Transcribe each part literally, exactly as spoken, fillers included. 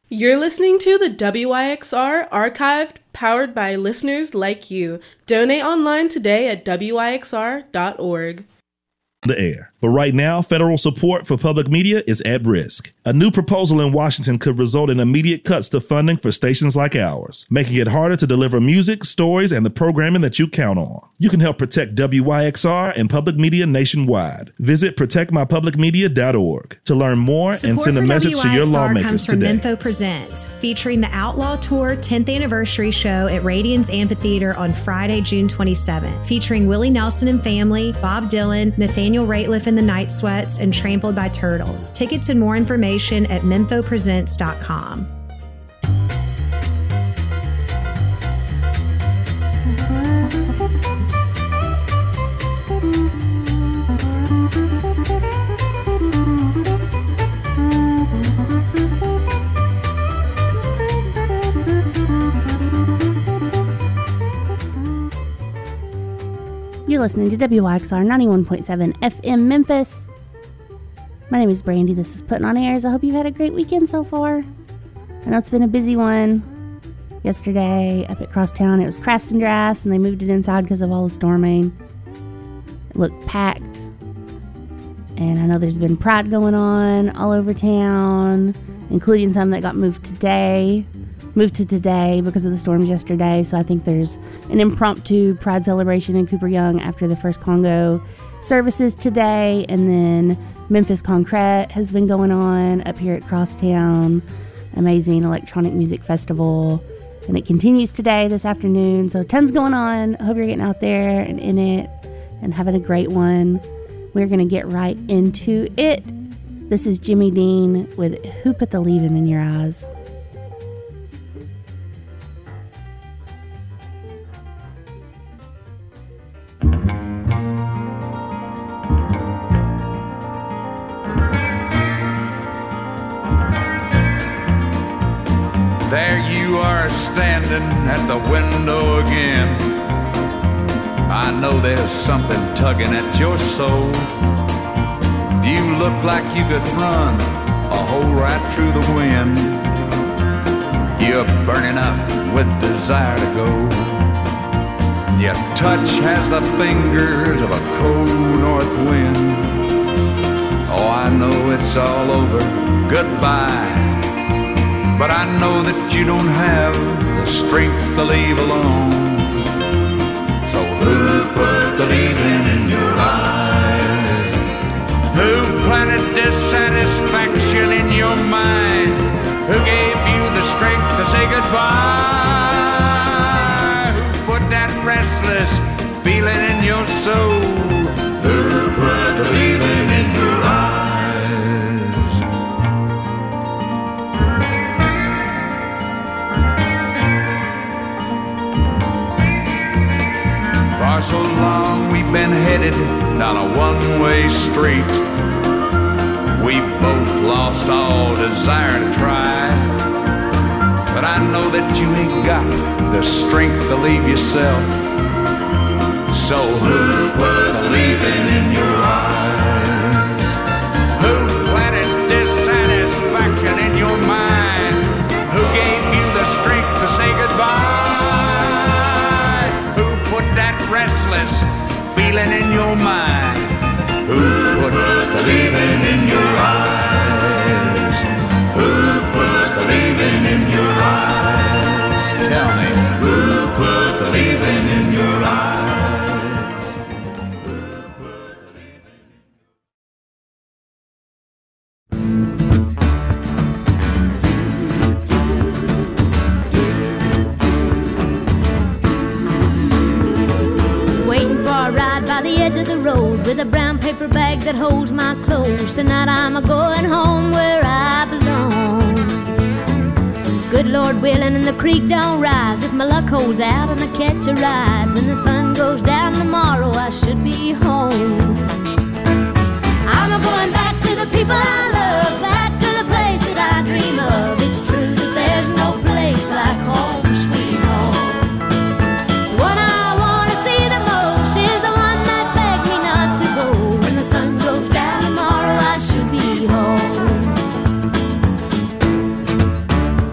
You're listening to the W I X R Archived, powered by listeners like you. Donate online today at W I X R dot org. The air. But right now, federal support for public media is at risk. A new proposal in Washington could result in immediate cuts to funding for stations like ours, making it harder to deliver music, stories, and the programming that you count on. You can help protect W I X R and public media nationwide. Visit protect my public media dot org to learn more Support and send a message W I X R to your lawmakers comes from today. Menfo Presents, featuring the Outlaw Tour tenth Anniversary Show at Radians Amphitheater on Friday, June twenty-seventh, featuring Willie Nelson and Family, Bob Dylan, Nathaniel Rateliff and the Night Sweats, and Trampled by Turtles. Tickets and more information at menfo presents dot com. You're listening to W I X R ninety-one point seven F M Memphis. My name is Brandy. This is Putting on Airs. I hope you've had a great weekend so far. I know it's been a busy one. Yesterday up at Crosstown, it was Crafts and Drafts, and they moved it inside because of all the storming. It looked packed. And I know there's been Pride going on all over town, including some that got moved today. Moved to today because of the storms yesterday. So I think there's an impromptu Pride celebration in Cooper Young after the first Congo services today. And then Memphis Concrete has been going on up here at Crosstown. Amazing electronic music festival. And it continues today, this afternoon. So tons going on. I hope you're getting out there and in it and having a great one. We're going to get right into it. This is Jimmy Dean with Who Put the Leavin' in Your Eyes. There you are standing at the window again. I know there's something tugging at your soul. You look like you could run a hole right through the wind. You're burning up with desire to go. Your touch has the fingers of a cold north wind. Oh, I know it's all over, goodbye. But I know that you don't have the strength to leave alone. So who put the leaving in your eyes? Who planted dissatisfaction in your mind? Who gave you the strength to say goodbye? Who put that restless feeling in your soul? Who put the leaving in your eyes? For so long we've been headed down a one-way street. We both lost all desire to try. But I know that you ain't got the strength to leave yourself. So who put the leaving in your eyes? Who planted dissatisfaction in your mind? Who gave you the strength to say goodbye? Restless feeling in your mind. Who put the leaving in your eyes? Who put the leaving in your eyes? Tell me, who put the leaving in your eyes? Who put the leaving? To the road with a brown paper bag that holds my clothes. Tonight I'm a-going home where I belong. Good Lord willing and the creek don't rise. If my luck holds out and I catch a ride, when the sun goes down tomorrow I should be home. I'm a-going back to the people I love, back to the place that I dream of. It's true that there's no place like home, sweet home. The one I wanna see the most is the one that begged me not to go. When the sun goes down tomorrow I should be home.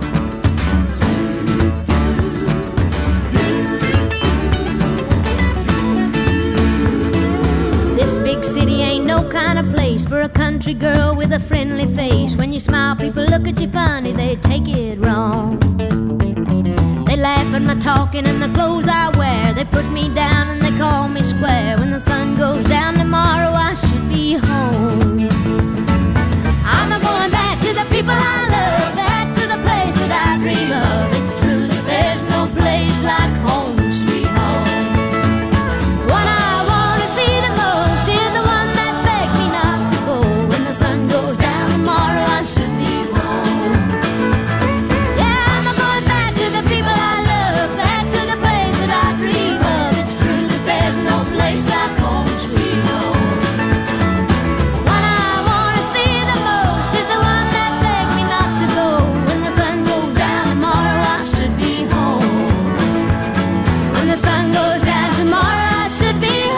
country girl with a friendly face. When you smile, people look at you funny, they take it wrong. They laugh at my talking and the clothes I wear. They put me down and they call me square. When the sun goes down tomorrow, I should be home. I'm a going back to the people I love, back to the place that I dream of. It's true that there's no place like home, sweet home. One I want to see the most is the one that begged me not to go. When the sun goes down tomorrow, I should be home. Yeah, I'm a going back to the people I love, back to the place that I dream of. It's true that there's no place like home, sweet home. One I want to see the most is the one that begged me not to go. When the sun goes down tomorrow, I should be home. When the sun goes down tomorrow, I should be home.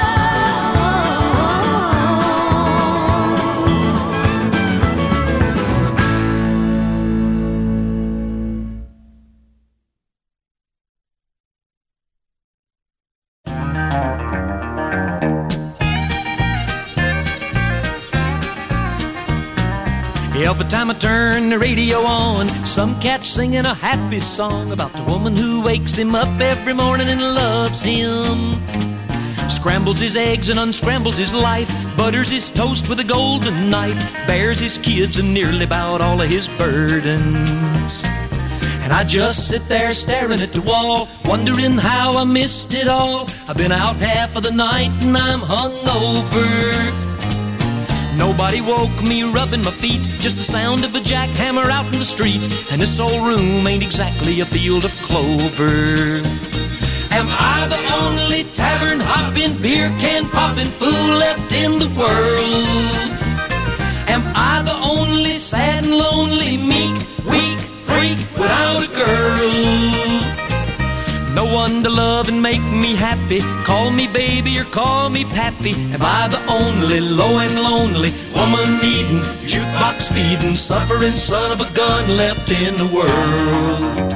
Every time I turn the radio on, some cat's singing a happy song about the woman who wakes him up every morning and loves him. Scrambles his eggs and unscrambles his life, butters his toast with a golden knife, bears his kids and nearly about all of his burdens. And I just sit there staring at the wall, wondering how I missed it all. I've been out half of the night and I'm hungover. Nobody woke me rubbing my feet, just the sound of a jackhammer out in the street. And this old room ain't exactly a field of clover. Am I the only tavern hopping, beer can popping fool left in the world? Am I the only sad and lonely, meek, weak freak without a girl? No one to love and make me happy, call me baby or call me pappy. Am I the only low and lonely, woman needing, jukebox feeding, suffering son of a gun left in the world?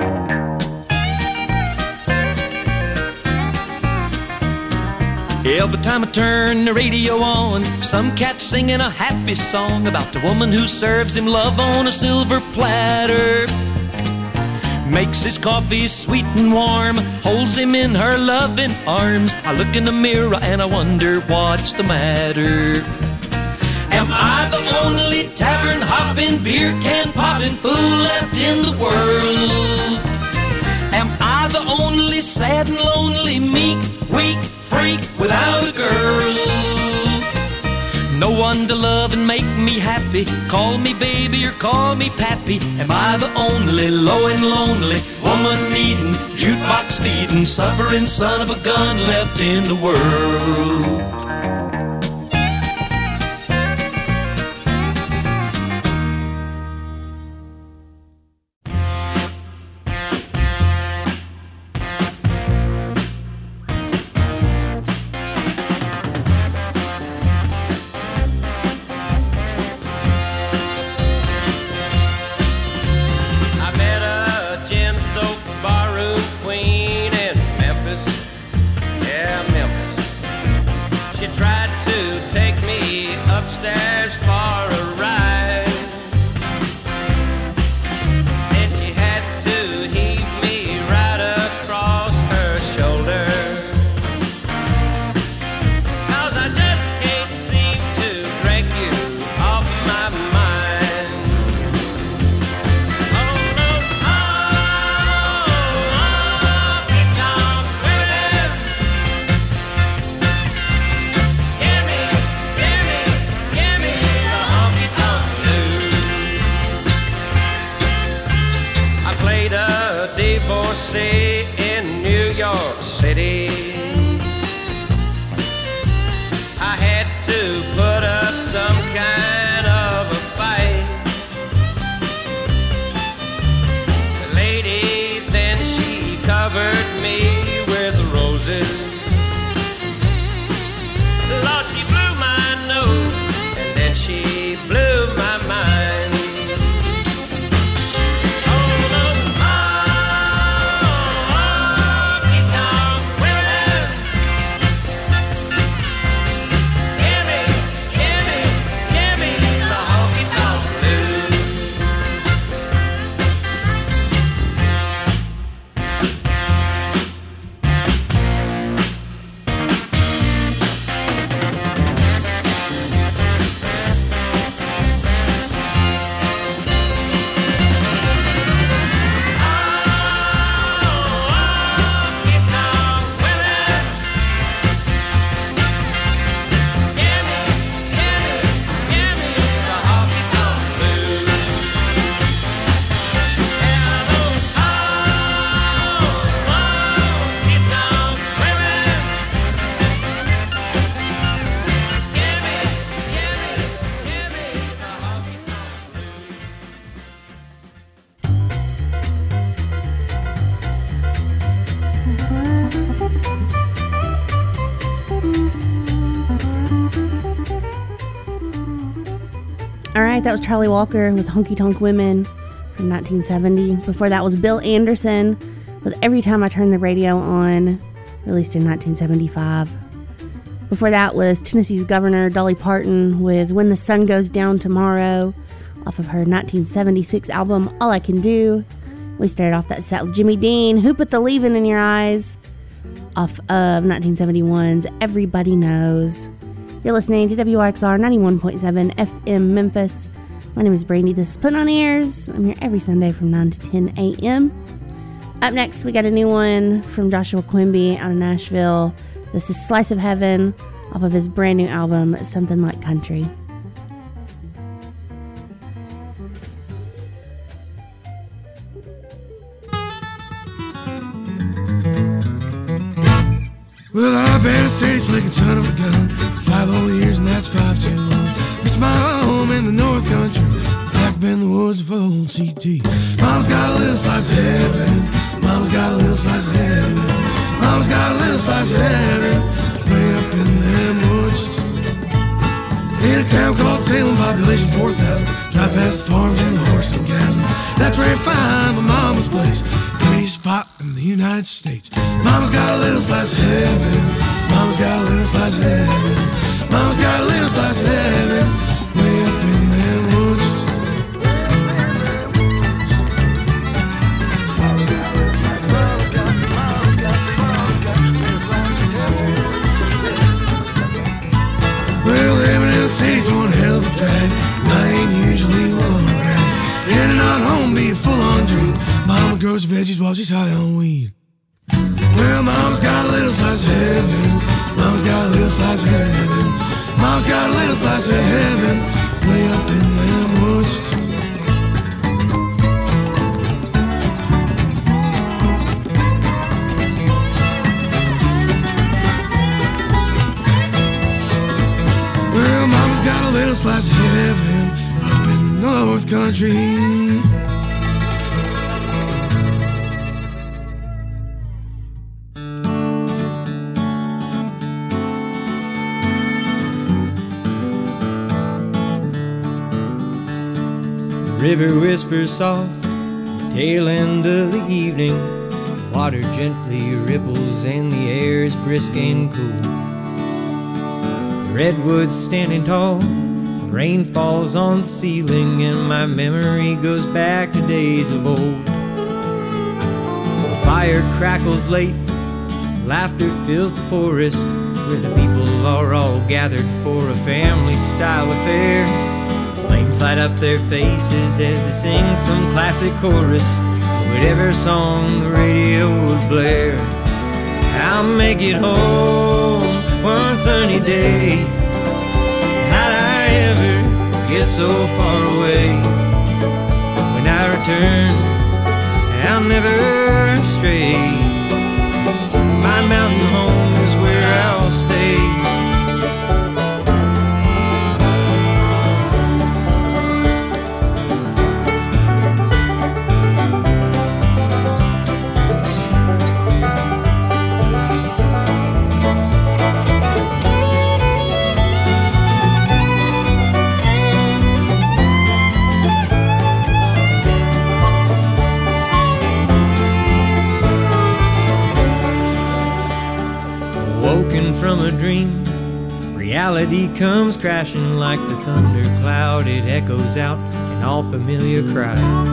Every time I turn the radio on, some cat's singing a happy song about the woman who serves him love on a silver platter, makes his coffee sweet and warm, holds him in her loving arms. I look in the mirror and I wonder what's the matter. Am I the only tavern hopping, beer can popping fool left in the world? Am I the only sad and lonely, meek, weak freak without a girl? No one to love and make me happy, call me baby or call me pappy. Am I the only low and lonely, woman needing, jukebox feeding, suffering son of a gun left in the world? Gimme, gimme, gimme right, that was Charlie Walker with Honky Tonk Women from nineteen seventy. Before that was Bill Anderson with Every Time I Turn the Radio On, released in nineteen seventy-five. Before that was Tennessee's Governor Dolly Parton with When the Sun Goes Down Tomorrow, off of her nineteen seventy-six album All I Can Do. We started off that set with Jimmy Dean, Who Put the Leavin' in Your Eyes, off of nineteen seventy-one's Everybody Knows. You're listening to W Y X R ninety-one point seven F M Memphis. My name is Brandy. This is Putting on Airs. I'm here every Sunday from nine to ten a.m. Up next, we got a new one from Joshua Quimby out of Nashville. This is Slice of Heaven off of his brand new album, Something Like Country. Well, I've been a city slicking son of a gun five whole years, and that's five too long. Miss my home in the North Country, back up in the woods of old C T. Mama's got a little slice of heaven. Mama's got a little slice of heaven. Mama's got a little slice of heaven, way up in them woods. In a town called Salem, population four thousand. Drive past the farms and the horse and chasm. That's where I find my mama's place, prettiest spot in the United States. Mama's got a little slice of heaven. Mama's got a little slice of heaven. Mama's got a little slice of heaven, way up in them woods. Well, living in the city's one hell of a drag. I ain't usually one to brag. In and out home be a full-on dream. Mama grows veggies while she's high on weed. Well, Mama's got a little slice of heaven. Mama's got a little slice of heaven. Mama's got a little slice of heaven, way up in them woods. Well, Mama's got a little slice of heaven up in the North Country. River whispers soft, tail end of the evening. Water gently ripples and the air is brisk and cool. Redwoods standing tall, rain falls on the ceiling, and my memory goes back to days of old. The fire crackles late, laughter fills the forest, where the people are all gathered for a family-style affair. Flames light up their faces as they sing some classic chorus, whatever song the radio would blare. I'll make it home one sunny day. How'd I ever get so far away? When I return, I'll never stray. My mountain home is where I'll stay. From a dream, reality comes crashing like the thundercloud. It echoes out an all-familiar cry.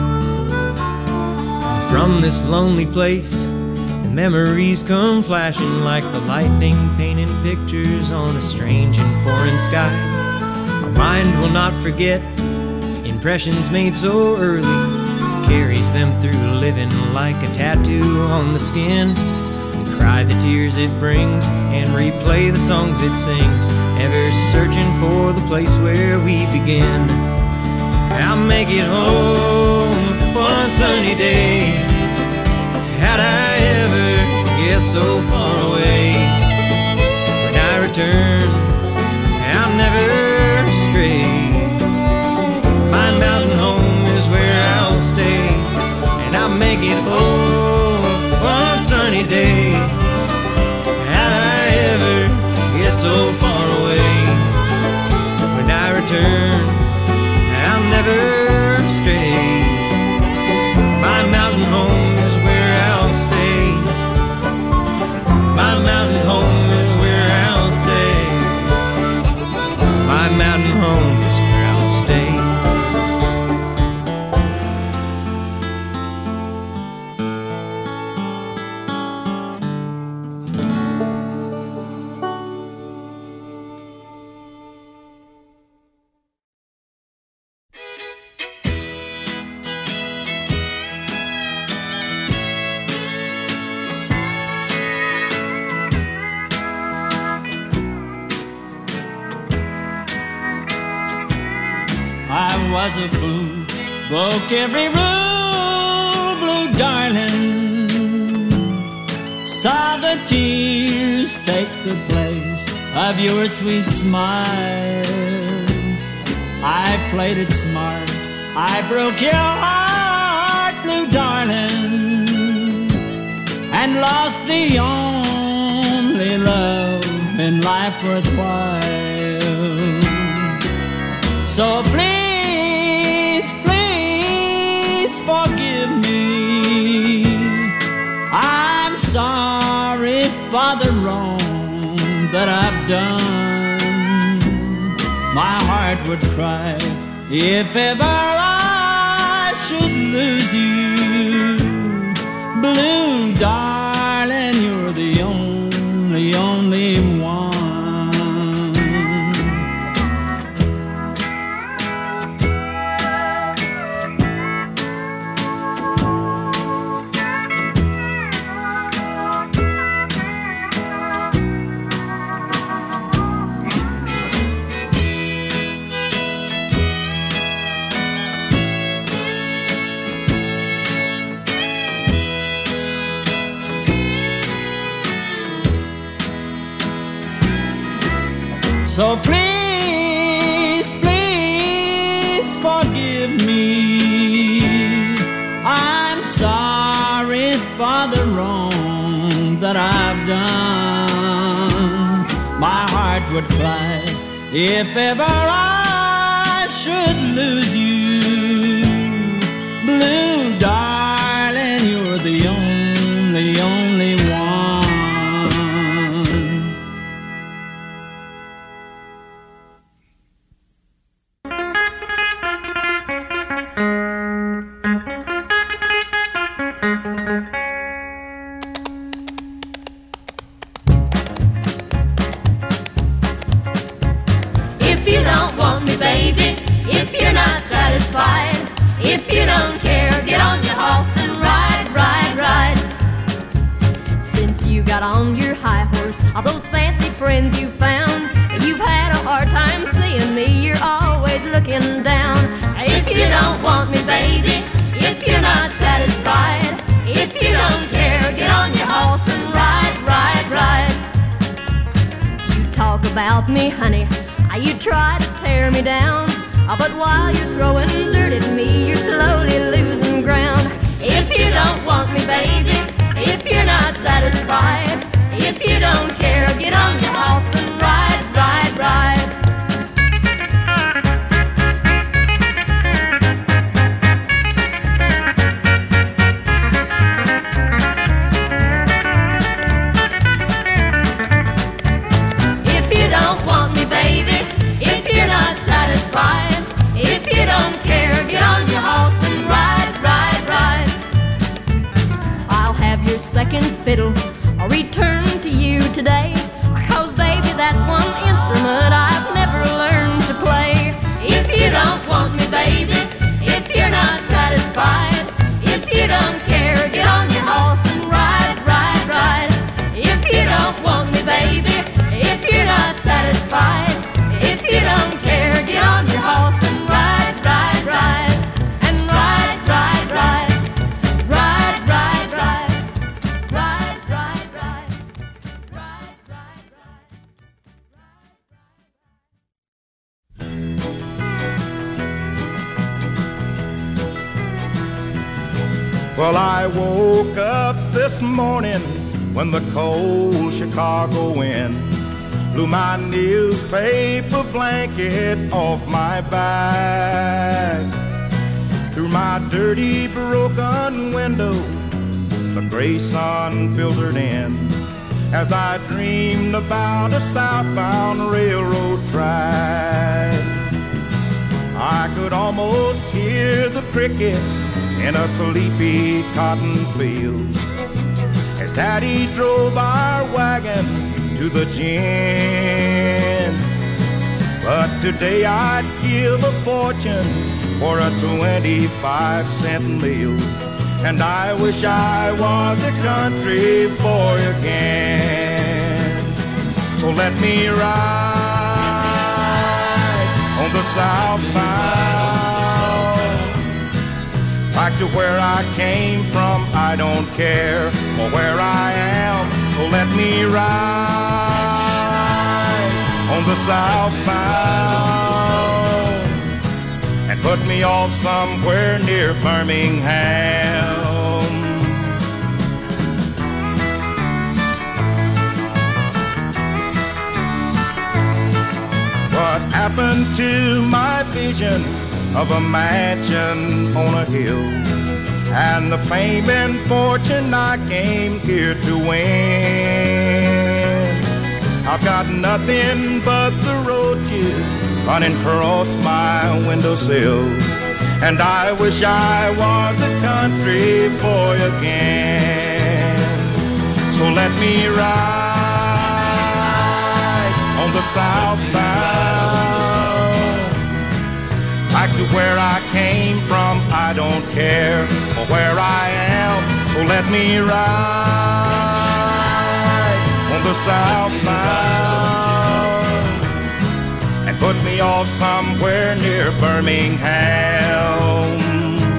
From this lonely place, the memories come flashing like the lightning painting pictures on a strange and foreign sky. Our mind will not forget impressions made so early, carries them through living like a tattoo on the skin. Cry the tears it brings and replay the songs it sings, ever searching for the place where we begin. I'll make it home one sunny day. How'd I ever get so far away? When I return, I'll never stray. My mountain home is where I'll stay, and I'll make it home one sunny day. So far away. When I return, I'll was a fool, broke every rule, blue darling. Saw the tears take the place of your sweet smile. I played it smart, I broke your heart, blue darling, and lost the only love in life worthwhile. So please, please forgive me. I'm sorry for the wrong that I've done. My heart would cry if ever I should lose you. Blue darling, you're the only, only one. So please, please forgive me. I'm sorry for the wrong that I've done. My heart would cry if ever I should lose you. Blue darling, you're the only, only one. If you don't care, get on your horse and ride, ride, ride. Since you got on your high horse, all those fancy friends you found, you've had a hard time seeing me, you're always looking down. If you don't want me, baby, if you're not satisfied, if you don't care, get on your horse and ride, ride, ride. You talk about me, honey, you try to tear me down, but while you're throwing dirt at me, you're slowly losing ground. If you don't want me, baby, if you're not satisfied, if you don't care, get on your horse and ride, ride, ride. If you don't want me, baby, if you're not satisfied, if you don't care, get on your horse and ride, ride, ride. I'll have your second fiddle, I'll return to you today, 'cause baby, that's one instrument I've never learned to play. If you don't want me, baby, if you're not satisfied, if you don't care, get on your horse and ride, ride, ride. If you don't want me, baby, if you're not satisfied, if you don't care, get on your horse and ride, ride, ride, and ride, ride, ride, ride, ride, ride, ride, ride, ride, ride, ride, ride. Well, I woke up this morning when the cold Chicago wind blew my newspaper blanket off my back. Through my dirty, broken window, the gray sun filtered in as I dreamed about a southbound railroad track. I could almost hear the crickets in a sleepy cotton field as Daddy drove our wagon to the gin. But today I'd give a fortune for a twenty-five cent meal, and I wish I was a country boy again. So let me ride on the southbound Back to where I came from, I don't care for where I am, so let me ride on the southbound and put me off somewhere near Birmingham. What happened to my vision of a mansion on a hill and the fame and fortune I came here to win? I've got nothing but the roaches running across my windowsill, and I wish I was a country boy again. So let me ride on the southbound, back to where I came from. I don't care for where I am, so let me ride on the southbound and put me off somewhere near Birmingham.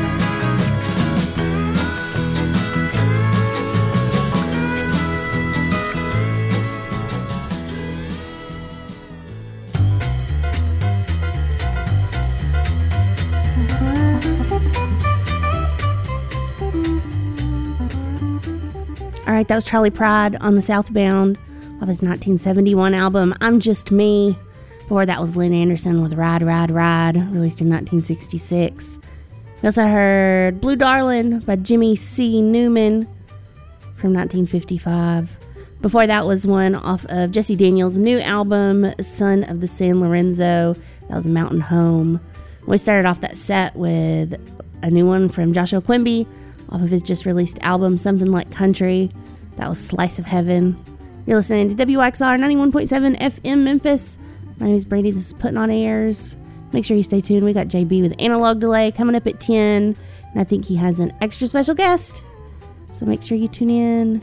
All right, that was Charley Pride on the Southbound of his nineteen seventy-one album, I'm Just Me. Before that was Lynn Anderson with Ride, Ride, Ride, released in nineteen sixty-six. We also heard Blue Darlin' by Jimmy C. Newman from nineteen fifty-five. Before that was one off of Jesse Daniels' new album, Son of the San Lorenzo. That was Mountain Home. We started off that set with a new one from Joshua Quimby off of his just released album, Something Like Country. That was Slice of Heaven. You're listening to W X R ninety-one point seven F M Memphis. My name is Brandy. This is Putting on Airs. Make sure you stay tuned. We got J B with Analog Delay coming up at ten. And I think he has an extra special guest. So make sure you tune in.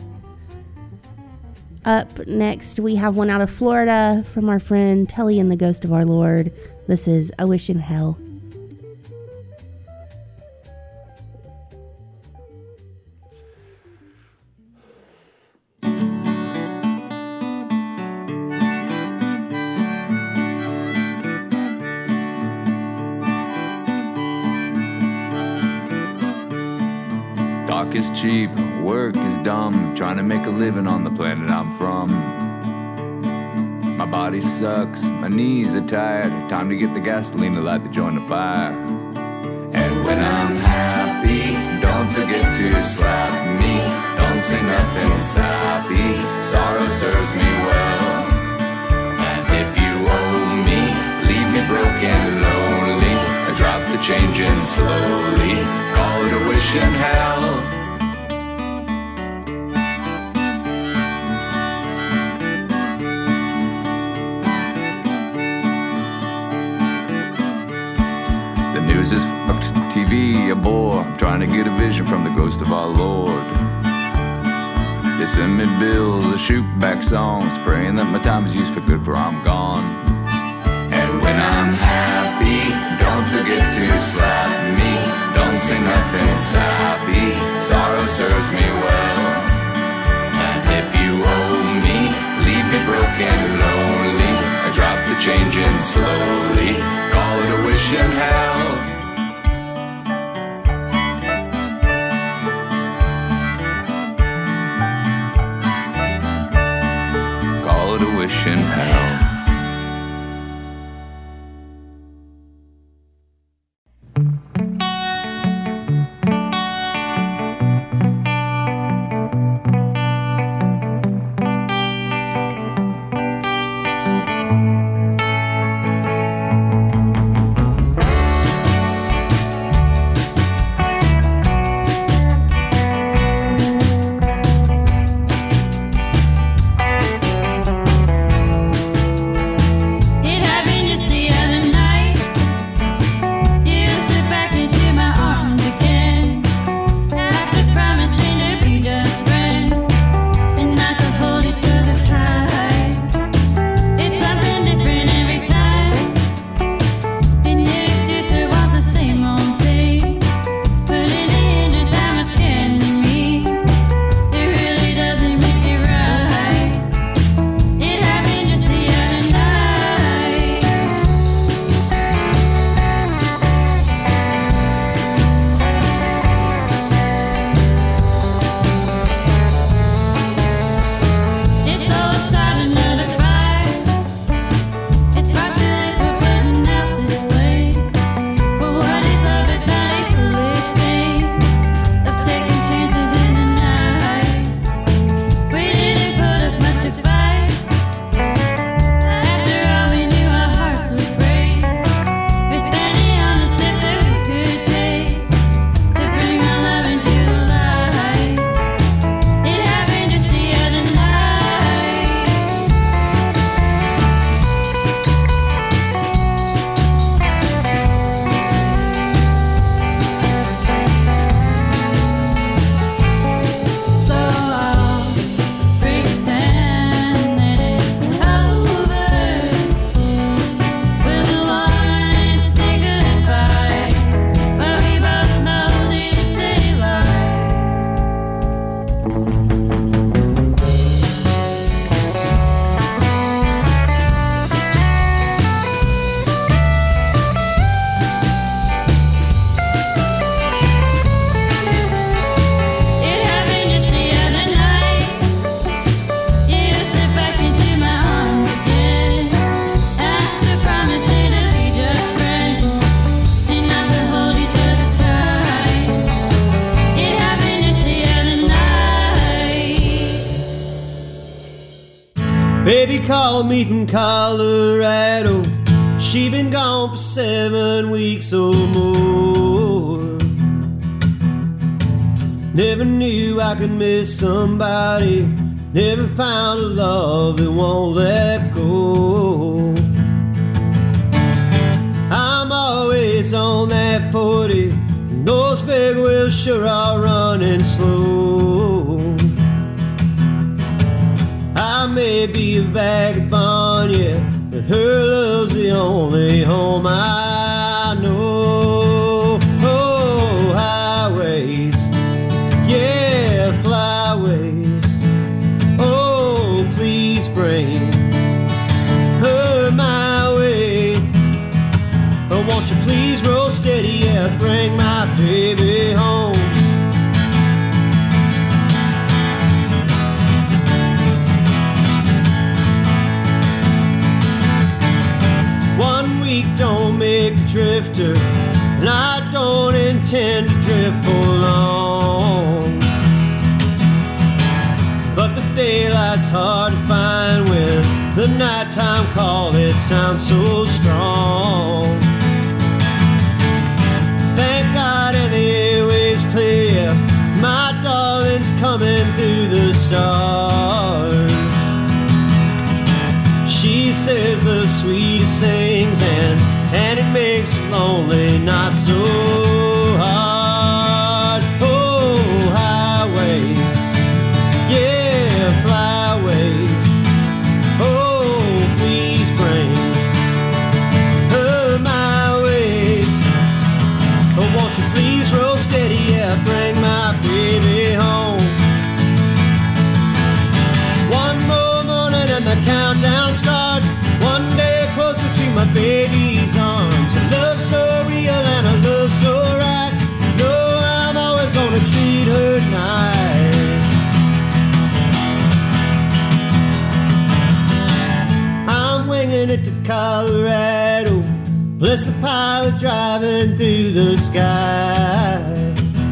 Up next, we have one out of Florida from our friend Telly and the Ghost of Our Lord. This is A Wish in Hell. Talk is cheap, work is dumb, trying to make a living on the planet I'm from. My body sucks, my knees are tired, time to get the gasoline to light the joint of fire. And when I'm happy, don't forget to slap me, don't say nothing sappy, sorrow serves me well. And if you owe me, leave me broken, lonely, I drop the change in slowly, call it a wish in hell. The news is fucked, T V a bore, I'm trying to get a vision from the ghost of our Lord. They send me bills, I shoot back songs, praying that my time is used for good, for I'm gone. And when I'm happy, don't forget to slap me, don't say nothing sappy, sorrow serves me well. And if you owe me, leave me broken, lonely, I drop the change in slowly, call it a wish in hell. Call it a wish in hell. Baby called me from Colorado. She been gone for seven weeks or more. Never knew I could miss somebody. Never found a love that won't let go. I'm always on that forty, and those big wheels sure are running slow. I may be a vagabond, yeah, but her love's the only home I know. Oh, highways, yeah, flyways. Oh, please bring her my way. Oh, won't you please roll steady, yeah, bring my baby home. One week don't make a drifter, and I don't intend to drift for long. But the daylight's hard to find when the nighttime call, it sounds so strong. Thank God and the airwaves clear, my darling's coming through the stars. She says the sweetest things, and, and it makes it lonely not so hard. Oh, highways, yeah, flyways. Oh, please bring her my way. Oh, won't you please roll steady, yeah, bring my baby home. One more morning and the countdown starts, one day closer to my baby's arms. A love so real and a love so right. No, I'm always gonna treat her nice. I'm winging it to Colorado. Bless the pilot driving through the sky.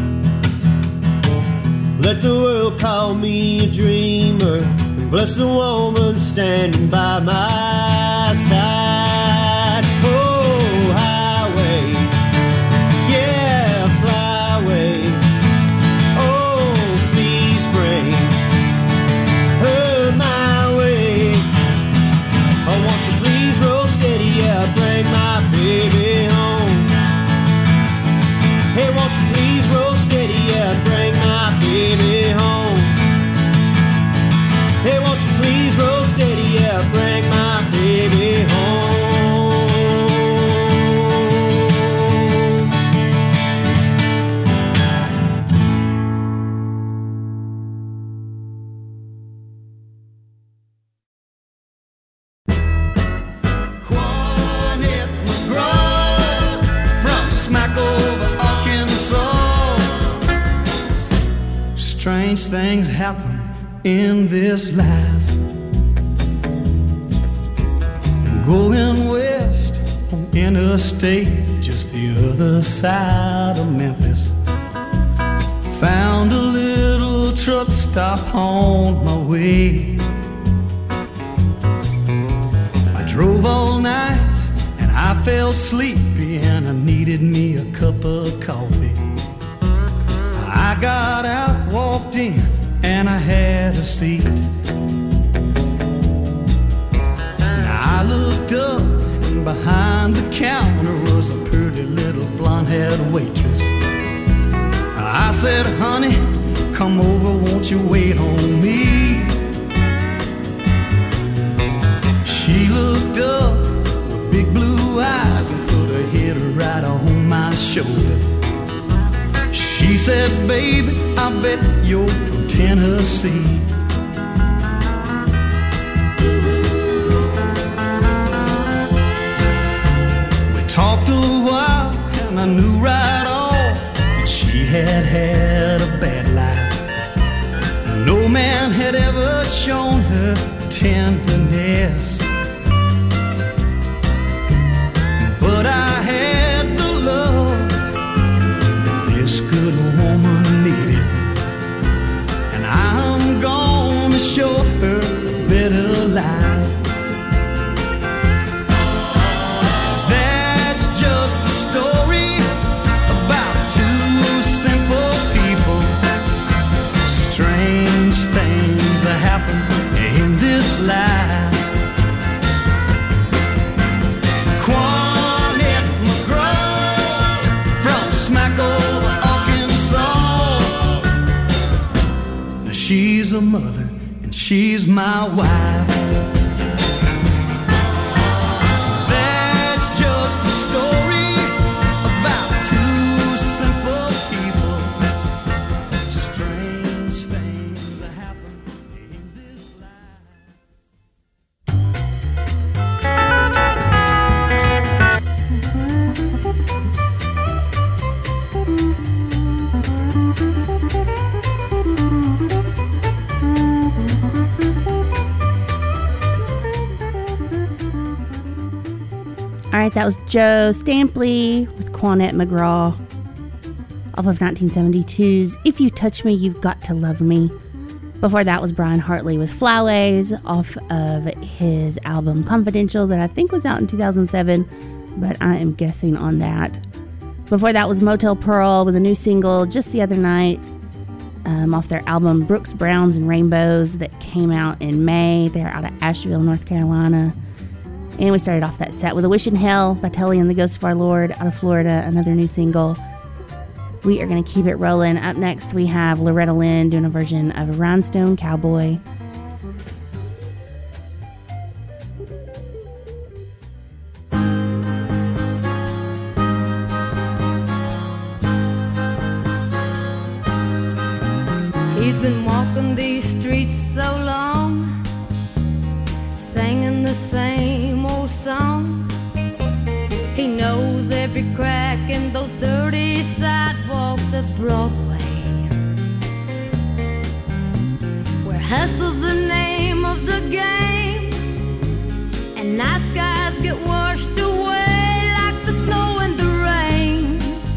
Let the world call me a dreamer, and bless the woman standing by my side. Oh, highways, yeah, flyways. Oh, please bring her my way. Oh, won't you please roll steady, yeah, bring my baby home. Hey, won't you please roll steady, yeah, bring my baby home. Hey, won't you please roll steady, yeah, bring my baby home. Quanit McGraw from Smackover, Arkansas. Strange things happen in this life. Going west on interstate, just the other side of Memphis. Found a little truck stop on my way. I drove all night and I felt sleepy, and I needed me a cup of coffee. I got out, walked in, and I had a seat. Now I looked up, and behind the counter was a pretty little blonde-haired waitress. I said, honey, come over, won't you wait on me? She looked up with big blue eyes and put her head right on my shoulder. She said, baby, I bet you're from Tennessee. We talked a while and I knew right off that she had had a bad life. No man had ever shown her tenderness, but I had the love that this good woman needed, and I'm gonna show her a better life. she's a mother and she's my wife. That's just the story about two simple people. Strange things that happen in this life. All right, that was Joe Stampley with Quanette McGraw off of nineteen seventy-two's If You Touch Me, You've Got to Love Me. Before that was Brian Hartley with Flyways off of his album Confidential that I think was out in two thousand seven, but I am guessing on that. Before that was Motel Pearl with a new single just the other night um, off their album Brooks, Browns, and Rainbows that came out in May. They're out of Asheville, North Carolina. And we started off that set with A Wish in Hell by Tully and the Ghost of Our Lord out of Florida, another new single. We are going to keep it rolling. Up next, we have Loretta Lynn doing a version of Rhinestone Cowboy. He's been walking these streets so long, singing the same old song. He knows every crack in those dirty sidewalks of Broadway, where hustle's the name of the game, and nice guys get washed away like the snow and the rain.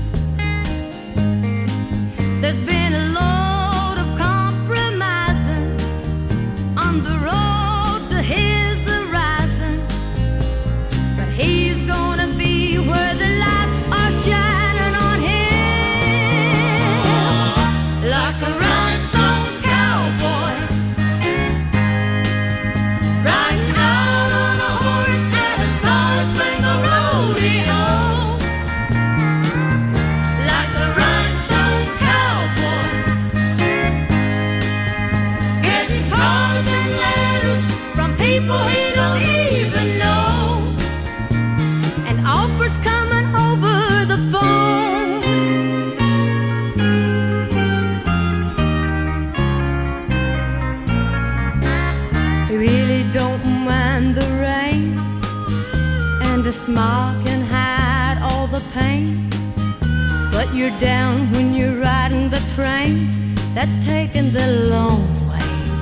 There's been a load of compromising on the road to his horizon, but he's gonna be where the lights are shining on him, like a rhinestone cowboy, riding out on a horse at a star-spangled rodeo, like a rhinestone cowboy, getting cards and letters from people he don't even know, and offers coming over the phone. He really don't mind the rain, and a smile can hide all the pain, but you're down when you're riding the train that's taking the long way.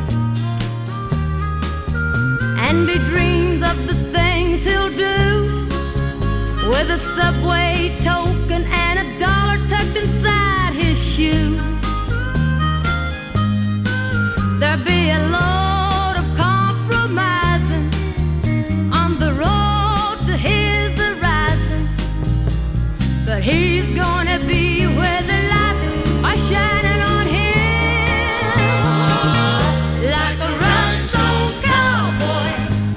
And he dreams of the things he'll do with a subway token and a dollar tucked inside his shoe. There'll be a load of compromising on the road to his horizon, but he's gonna be where the lights are shining on him, like a rhinestone cowboy,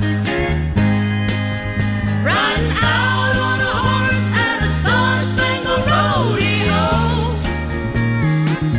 riding out on a horse at a star-spangled rodeo,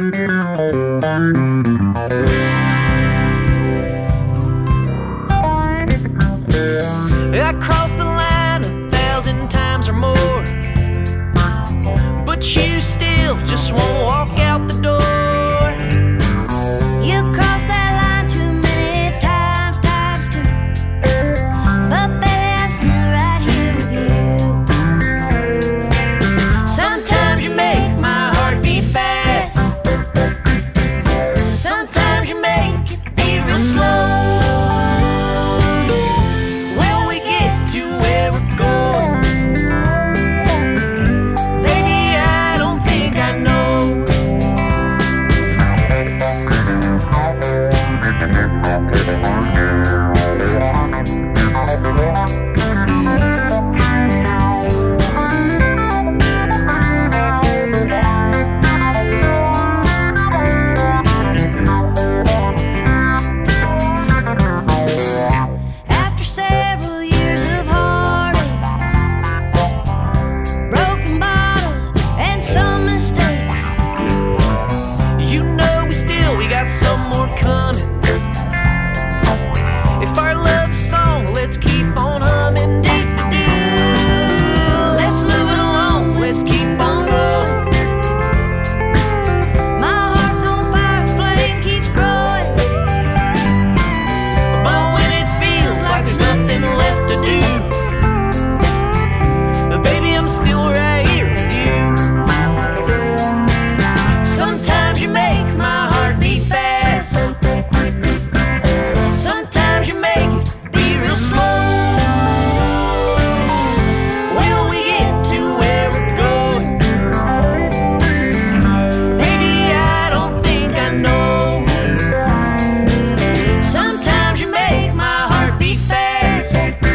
I crossed the line a thousand times or more, but you still just won't walk out the door. You crossed that line too many times, times two. But baby, I'm still right here with you. Sometimes you make my heart beat fast. Sometimes you make it be real slow. Will we get to where we're going? Baby, I don't think I know. After several years of heartache, broken bottles, and some mistakes, You know we still, we got some more coming. If our love song, let's keep on humming. Do, do. Let's move it along, let's keep on going. my heart's on fire, flame keeps growing. But when it feels like there's nothing left to do, baby, I'm still right here with you. Sometimes you make my heart beat fast. Sometimes you make it be real slow. Will we get to where we're going? Baby, I don't think I know. Sometimes you make my heart beat fast.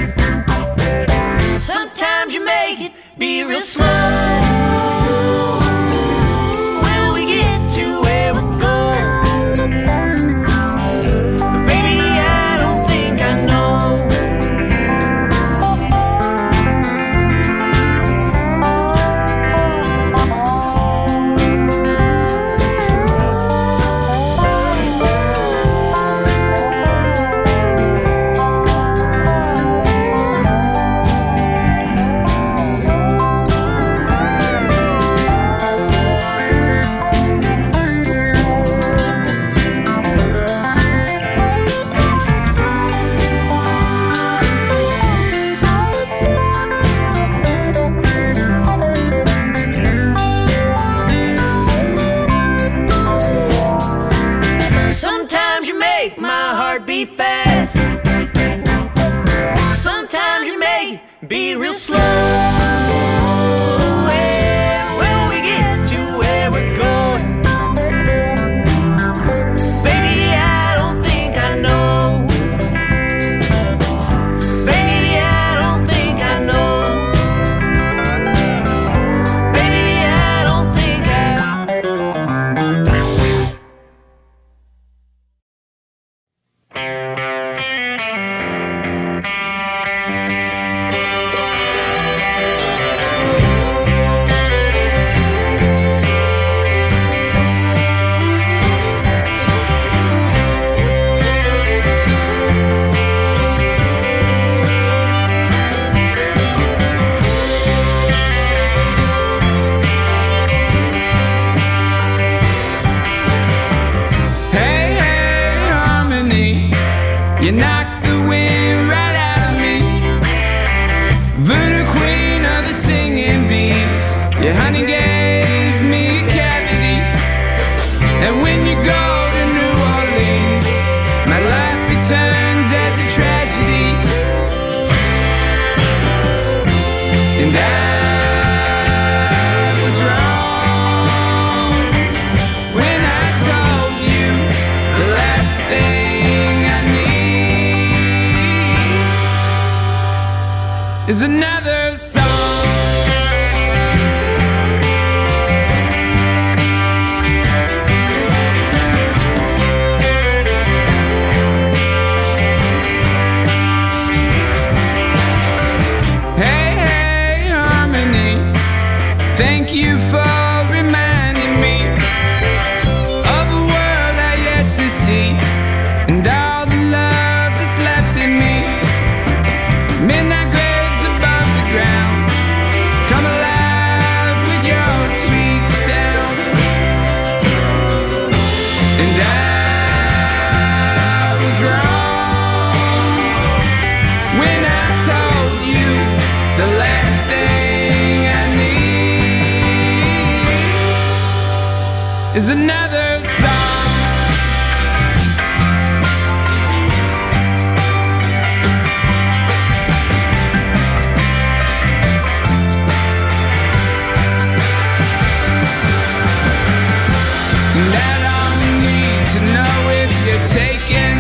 Sometimes you make it be real slow. Will we get to where we're going? Baby, I don't think I know. Sometimes you make my heart beat fast. Sometimes you make it be real slow. Where will we get to where we're going? Baby, I don't think I know. Baby, I don't think I know. Baby, I don't think I Hey, hey, harmony, you knocked the wind right out of me. Voodoo queen of the singing bees, your honey gave me a cavity. And when you go to New Orleans, my life returns as a tragedy. And I was wrong when I told you the last thing I need is another song. Hey, hey, harmony, thank you for reminding me and all the love that's left in me. Midnight graves above the ground, come alive with your sweet sound. And I was wrong when I told you the last thing I need is another song. And I don't need to know if you're taken.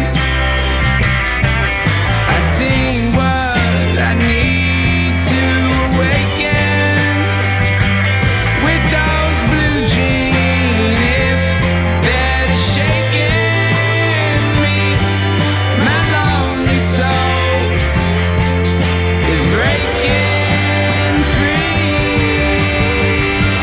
I sing what I need to awaken with those blue jean hips that are shaking me. My lonely soul is breaking free.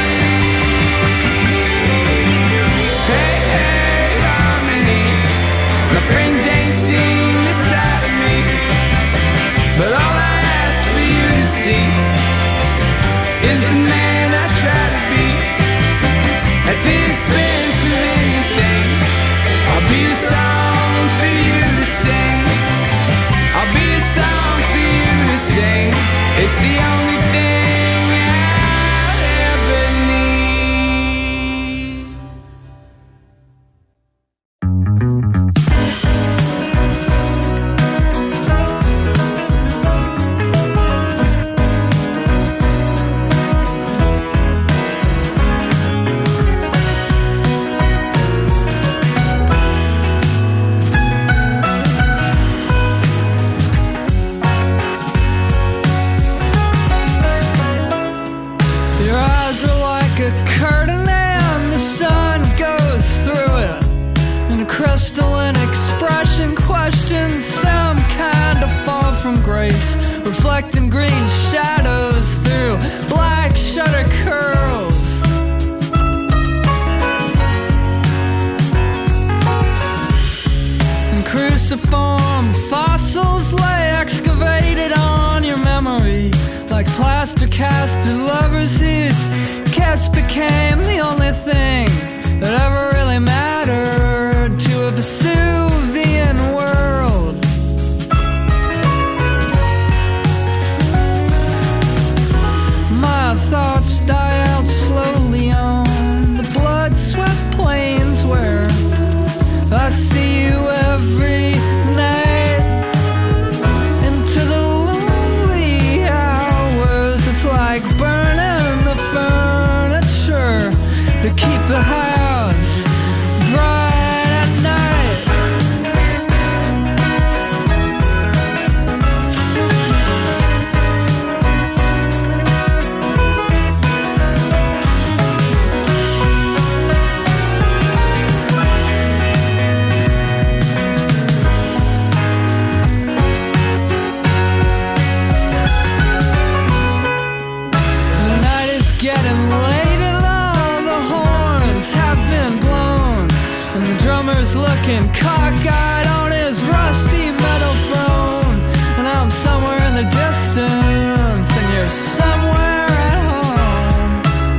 Hey, hey, harmony. My friends ain't seen this side of me, but all I ask for you to see is the man I try to be. At the expense of anything, I'll be a song for you to sing. I'll be a song for you to sing. It's the only thing I'll ever need. Your eyes are like a curtain and the sun goes through it. And a crystalline expression questions some kind of fall from grace, reflecting green shadows through black shutter curls. And cruciform fossils lay excavated on your memory, like plaster cast of lovers whose kiss became the only thing that ever really mattered to a Vesuvian world. My thoughts die out slowly on the blood-sweat plains where I see you every night. Into the lonely hours, it's like burning the furniture to keep the house bright at night. The night is getting late and all the horns have been blown, and the drummer's looking cockeyed on his rusty metal throne. And I'm somewhere in the distance, and you're somewhere at home.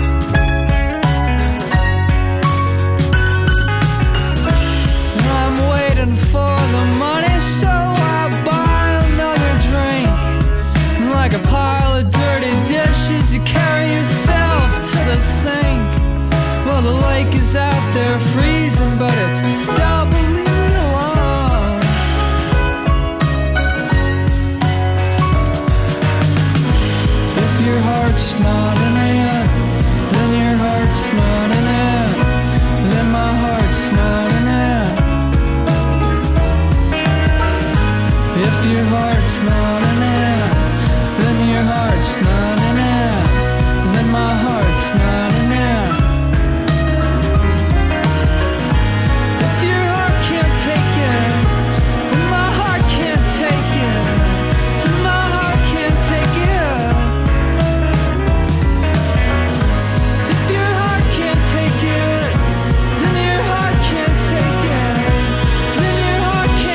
And I'm waiting for the money, so I buy another drink. And like a pile of dirty dishes, you carry yourself to the sink. Well, the lake is out there freezing, but it's doubly warm. If your heart's not in it, then your heart's not in it, then my heart's not in it. If your heart's not in it, then your heart's not in it, then my heart's not in it. If your heart can't take it, then my heart can't take it, then my heart can't take it. If your heart can't take it, then your heart can't take it, then your heart can't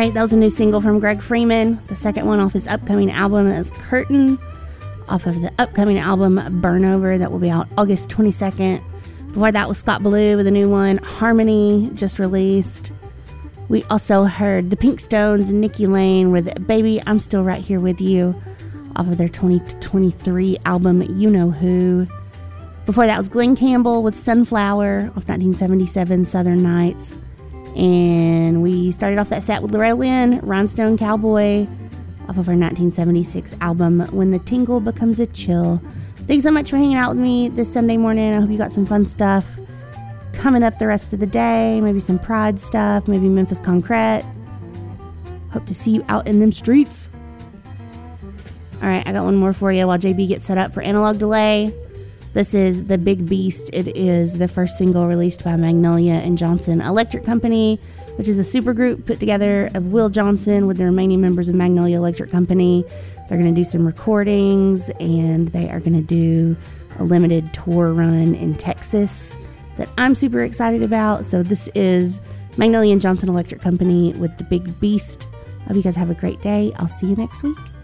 right, that was a new single from Greg Freeman. The second one off his upcoming album is Curtain, off of the upcoming album Burnover that will be out August twenty-second. Before that was Scott Blue with a new one, Harmony, just released. We also heard the Pink Stones and Nikki Lane with Baby, I'm Still Right Here With You, off of their twenty twenty-three album You Know Who. Before that was Glenn Campbell with Sunflower off nineteen seventy-seven Southern Nights. And we started off that set with Loretta Lynn, Rhinestone Cowboy, off of her nineteen seventy-six album When the Tingle Becomes a Chill. Thanks so much for hanging out with me this Sunday morning. I hope you got some fun stuff coming up the rest of the day. Maybe some Pride stuff, maybe Memphis Concrete. Hope to see you out in them streets. All right, I got one more for you while J B gets set up for Analog Delay. This is The Big Beast. It is the first single released by Magnolia and Johnson Electric Company, which is a supergroup put together of Will Johnson with the remaining members of Magnolia Electric Company. They're going to do some recordings, and they are going to do a limited tour run in Texas that I'm super excited about. So this is Magnolia and Johnson Electric Company with The Big Beast. Hope you guys have a great day. I'll see you next week.